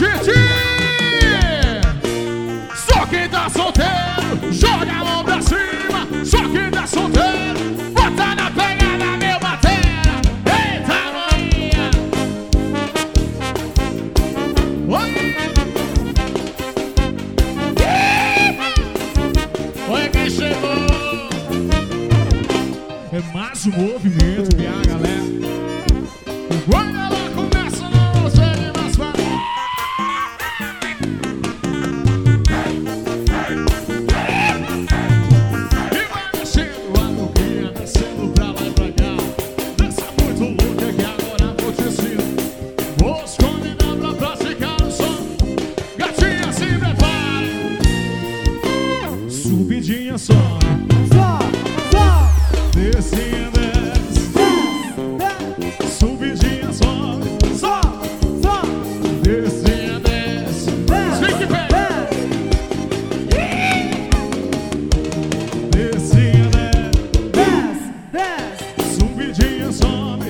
gente! Só quem tá solteiro, joga a mão pra cima. Só quem tá solteiro, bota na pegada, meu batera. Eita, maninha! Oi! Oi, quem chegou? É mais um movimento que a galera. Quando ela começa, não consegue mais parar. E vai descendo a boquinha, descendo pra lá e pra cá. Dança muito louca que agora vou te ensinar. Vou te convidar pra praticar o som. Gatinha, se prepara. Subidinha só. Descinha, desce. Subidinha, sobe. Descinha, desce. Fique bem. Descinha, desce. Subidinha, sobe.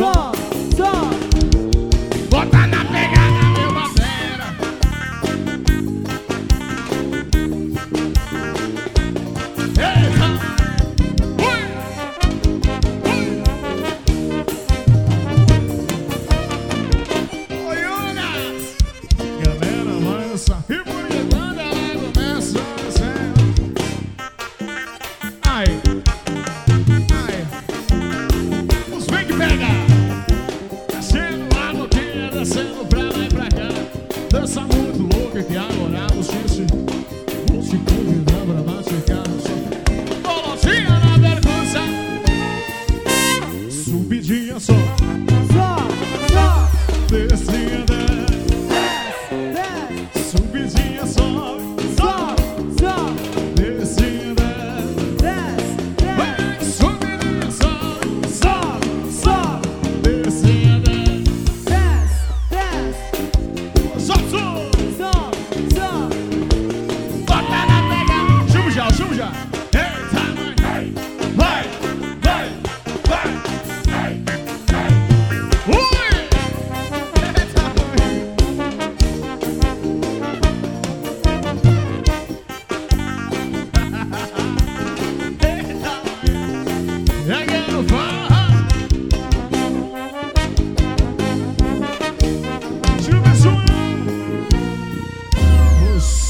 Bota na pegada, meu batera. Eita. E por enquanto ela começa a descer. Ai, ai, os vem que pega. Descendo a boquinha, descendo pra lá e pra cá. Dança muito louca que agora vou te convidar pra machucar.